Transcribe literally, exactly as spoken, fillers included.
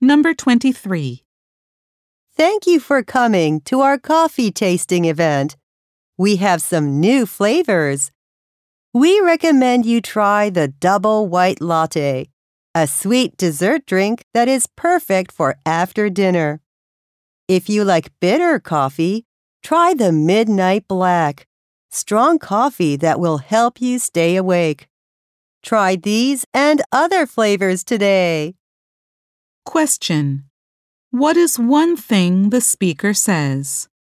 Number twenty-three. Thank you for coming to our coffee tasting event. We have some new flavors. We recommend you try the Double White Latte, a sweet dessert drink that is perfect for after dinner. If you like bitter coffee, try the Midnight Black, strong coffee that will help you stay awake. Try these and other flavors today. Question. What is one thing the speaker says?